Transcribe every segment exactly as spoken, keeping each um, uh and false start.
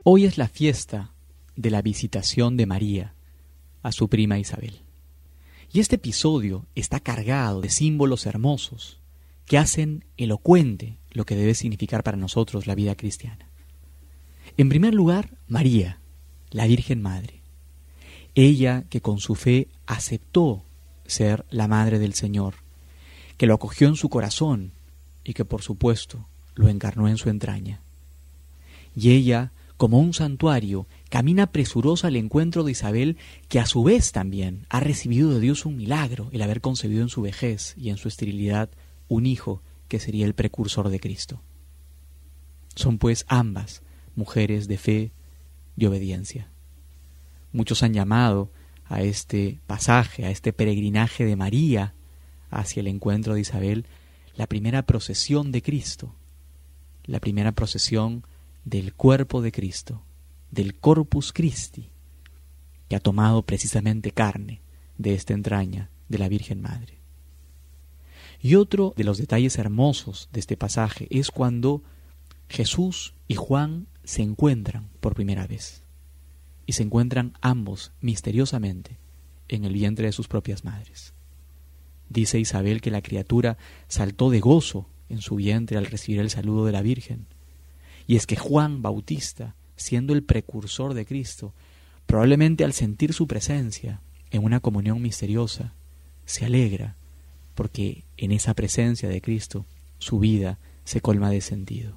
Hoy es la fiesta de la visitación de María a su prima Isabel. Y este episodio está cargado de símbolos hermosos que hacen elocuente lo que debe significar para nosotros la vida cristiana. En primer lugar, María, la Virgen Madre. Ella que con su fe aceptó ser la Madre del Señor, que lo acogió en su corazón y que por supuesto lo encarnó en su entraña. Y ella, como un santuario, camina presurosa al encuentro de Isabel, que a su vez también ha recibido de Dios un milagro, el haber concebido en su vejez y en su esterilidad un hijo que sería el precursor de Cristo. Son pues ambas mujeres de fe y obediencia. Muchos han llamado a este pasaje, a este peregrinaje de María hacia el encuentro de Isabel, la primera procesión de Cristo, la primera procesión del cuerpo de Cristo, del Corpus Christi, que ha tomado precisamente carne de esta entraña de la Virgen Madre. Y otro de los detalles hermosos de este pasaje es cuando Jesús y Juan se encuentran por primera vez, y se encuentran ambos misteriosamente en el vientre de sus propias madres. Dice Isabel que la criatura saltó de gozo en su vientre al recibir el saludo de la Virgen. Y es que Juan Bautista, siendo el precursor de Cristo, probablemente al sentir su presencia en una comunión misteriosa, se alegra, porque en esa presencia de Cristo su vida se colma de sentido.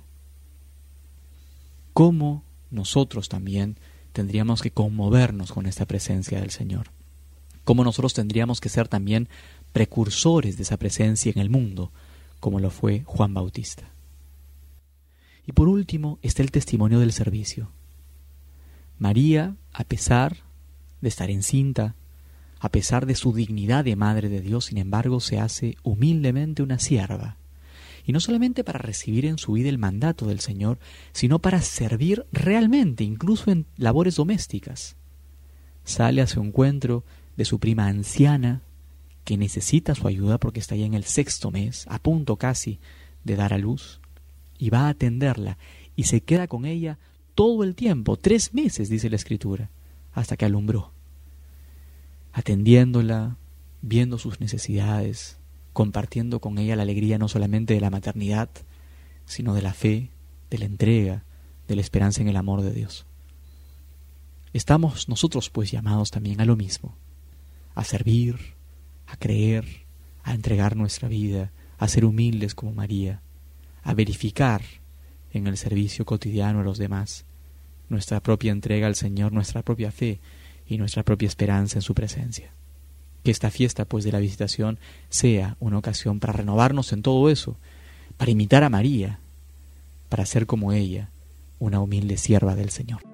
¿Cómo nosotros también tendríamos que conmovernos con esta presencia del Señor? ¿Cómo nosotros tendríamos que ser también precursores de esa presencia en el mundo, como lo fue Juan Bautista? Y por último está el testimonio del servicio. María, a pesar de estar encinta, a pesar de su dignidad de Madre de Dios, sin embargo, se hace humildemente una sierva. Y no solamente para recibir en su vida el mandato del Señor, sino para servir realmente, incluso en labores domésticas. Sale a su encuentro de su prima anciana, que necesita su ayuda porque está ya en el sexto mes, a punto casi de dar a luz, y va a atenderla, y se queda con ella todo el tiempo, tres meses, dice la Escritura, hasta que alumbró, atendiéndola, viendo sus necesidades, compartiendo con ella la alegría no solamente de la maternidad, sino de la fe, de la entrega, de la esperanza en el amor de Dios. Estamos nosotros pues llamados también a lo mismo, a servir, a creer, a entregar nuestra vida, a ser humildes como María, a verificar en el servicio cotidiano a los demás nuestra propia entrega al Señor, nuestra propia fe y nuestra propia esperanza en su presencia. Que esta fiesta pues de la visitación sea una ocasión para renovarnos en todo eso, para imitar a María, para ser como ella, una humilde sierva del Señor.